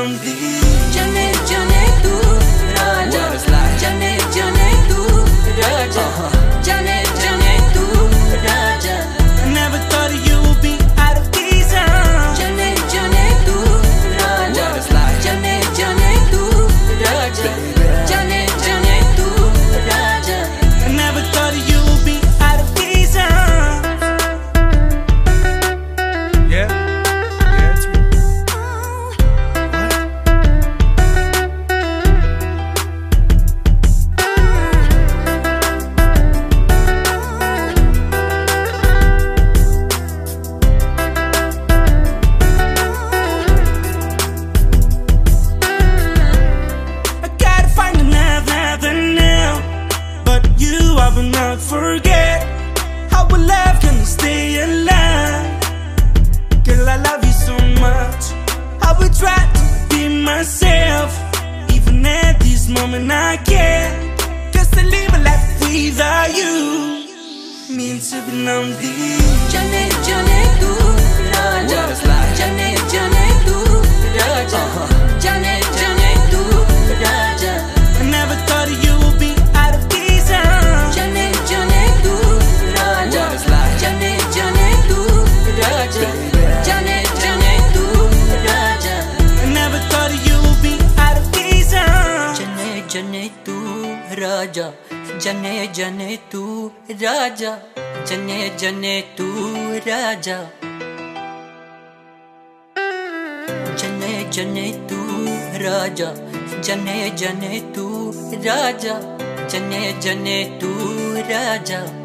lonely. Jane jane tu raja, jane jane tu raja, jane jane tu raja. I never thought you would be out of these arms. Jane jane tu raja, jane jane tu raja, jane jane tu raja. I never thought you would be out of these arms. Yeah, it's me. I will not forget how our love can stay alive. Girl, I love you so much. I will try to be myself. Even at this moment I can't. Just to live a life without you means to be lonely. Jane jane tu raja, jane jane tu raja, jane jane tu raja. I never thought you would be out of these arms. Jane jane tu raja, jane jane tu raja, jane jane tu raja. I never thought you would be out of these arms. Jane jane tu raja, jane jane tu raja, jane jane tu raja. Jane jane tu raja, jane jane tu raja, jane jane tu raja.